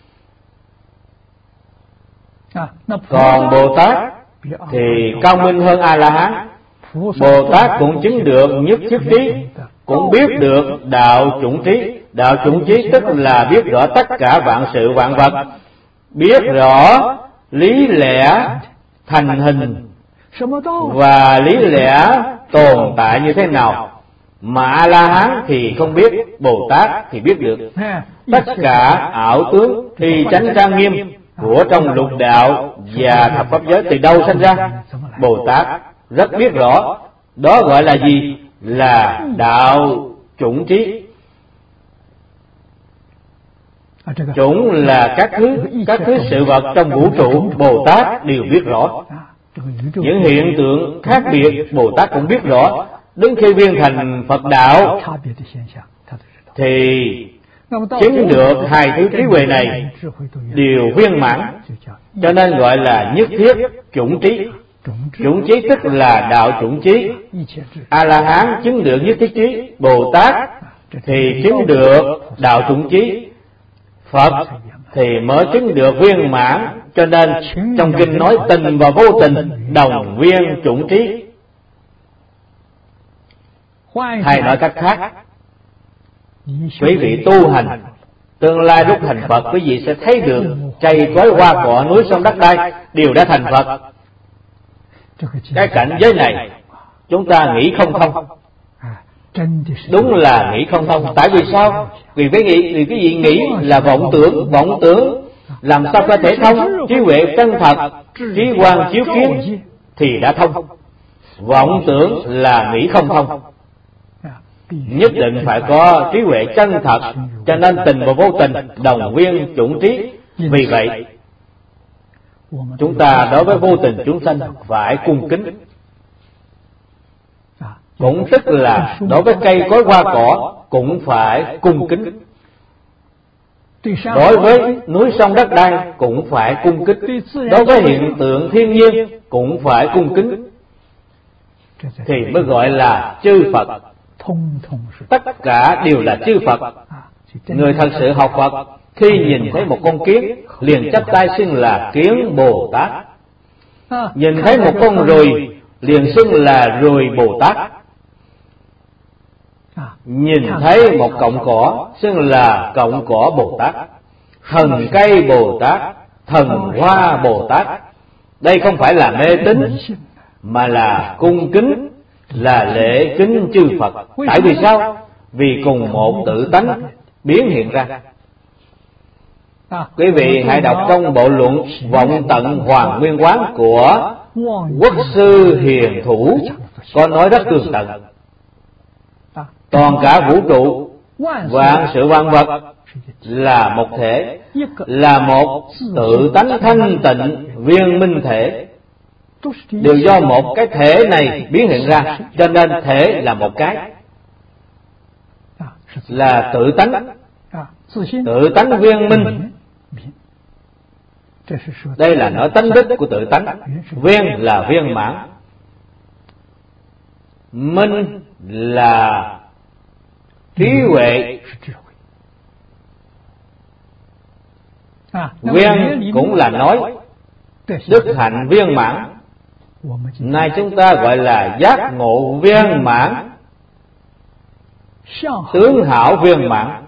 Còn Bồ Tát thì cao minh hơn A La Hán. Bồ Tát cũng chứng được nhất thiết trí, cũng biết được đạo chủng trí. Đạo chủng trí tức là biết rõ tất cả vạn sự vạn vật, biết rõ lý lẽ thành hình và lý lẽ tồn tại như thế nào. Mà A La Hán thì không biết, Bồ Tát thì biết được. Tất cả ảo tướng y chánh trang nghiêm của trong lục đạo và thập pháp giới từ đâu sinh ra? Bồ Tát rất biết rõ. Đó gọi là gì? Là đạo chủng trí. Chủng là các thứ các thứ sự vật trong vũ trụ, Bồ Tát đều biết rõ. Những hiện tượng khác biệt Bồ Tát cũng biết rõ. Đến khi viên thành Phật đạo thì chứng được hai thứ trí huệ này đều viên mãn, cho nên gọi là nhất thiết chủng trí. Chủng trí tức là đạo chủng trí. A La Hán chứng được nhất thiết trí, Bồ Tát thì chứng được đạo chủng trí, Phật thì mới chứng được viên mãn. Cho nên trong kinh nói tình và vô tình đồng viên chủng trí. Hay nói cách khác, quý vị tu hành, tương lai lúc thành Phật, quý vị sẽ thấy được cây cối hoa cỏ núi sông đất đai đều đã thành Phật. Cái cảnh giới này chúng ta nghĩ không thông. Đúng là nghĩ không thông. Tại vì sao? Vì cái nghĩ, vì cái gì nghĩ là vọng tưởng, vọng tưởng làm sao có thể thông? Trí huệ chân thật, trí quang chiếu kiến thì đã thông. Vọng tưởng là nghĩ không thông. Nhất định phải có trí huệ chân thật, cho nên tình và vô tình đồng viên chủng trí. Vì vậy chúng ta đối với vô tình chúng sanh phải cung kính. Cũng tức là đối với cây cối hoa cỏ cũng phải cung kính. Đối với núi sông đất đai cũng phải cung kính. Đối với hiện tượng thiên nhiên cũng phải cung kính. Thì mới gọi là chư Phật. Tất cả đều là chư Phật. Người thật sự học Phật, khi nhìn thấy một con kiến liền chắp tay xưng là kiến Bồ Tát. Nhìn thấy một con ruồi liền xưng là ruồi Bồ Tát. Nhìn thấy một cọng cỏ xưng là cọng cỏ Bồ Tát. Thần cây Bồ Tát, thần hoa Bồ Tát. Đây không phải là mê tín, mà là cung kính, là lễ kính chư Phật. Tại vì sao? Vì cùng một tự tánh biến hiện ra. Quý vị hãy đọc trong bộ luận Vọng Tận Hoàng Nguyên Quán của Quốc sư Hiền Thủ, có nói rất tường tận. Toàn cả vũ trụ, vạn sự vạn vật là một thể, là một tự tánh thanh tịnh viên minh thể, đều do một cái thể này biến hiện ra. Cho nên thể là một cái, là tự tánh, tự tánh viên minh. Đây là nói tánh đức của tự tánh. Viên là viên mãn, minh là trí huệ. Viên cũng là nói đức hạnh viên mãn. Nay chúng ta gọi là giác ngộ viên mãn, tướng hảo viên mãn.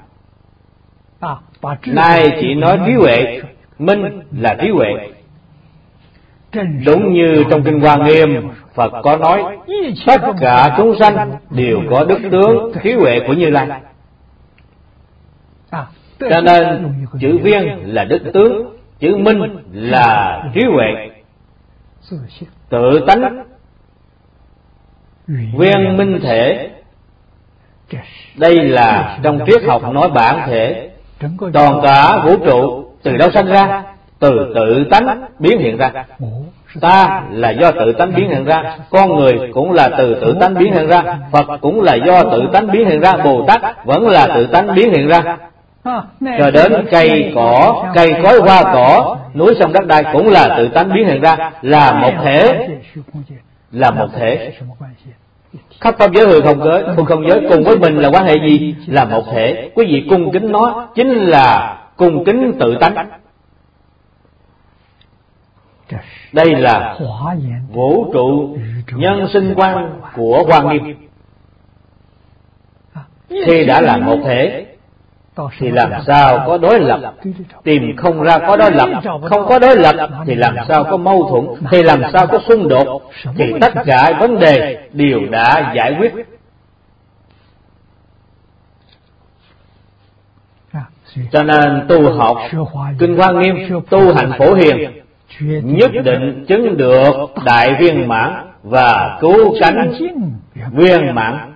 Nay chỉ nói trí huệ, minh là trí huệ. Đúng như trong kinh Hoa Nghiêm, Phật có nói tất cả chúng sanh đều có đức tướng trí huệ của Như Lai. Cho nên chữ viên là đức tướng, chữ minh là trí huệ. Tự tánh viên minh thể Đây là trong triết học nói bản thể, toàn cả vũ trụ từ đâu sanh ra? Từ tự tánh biến hiện ra. Ta là do tự tánh biến hiện ra, con người cũng là từ tự tánh biến hiện ra, Phật cũng là do tự tánh biến hiện ra, Bồ Tát vẫn là tự tánh biến hiện ra. Cho đến cây cỏ, cây cối hoa cỏ, núi sông đất đai cũng là tự tánh biến hiện ra, là một thể, là một thể. Khắp pháp giới hư không giới, hư không giới cùng với mình là quan hệ gì? Là một thể. Quý vị cung kính nó chính là cung kính tự tánh. Đây là vũ trụ nhân sinh quan của Hoa Nghiêm. Khi đã là một thể thì làm sao có đối lập? Tìm không ra có đối lập. Không có đối lập thì làm sao có mâu thuẫn? Thì làm sao có xung đột? Thì tất cả vấn đề đều đã giải quyết. Cho nên tu học Kinh Hoa Nghiêm, tu hành Phổ Hiền, nhất định chứng được đại viên mãn và cứu cánh viên mãn.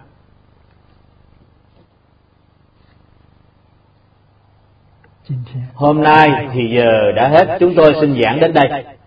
Hôm nay thì giờ đã hết, chúng tôi xin giảng đến đây.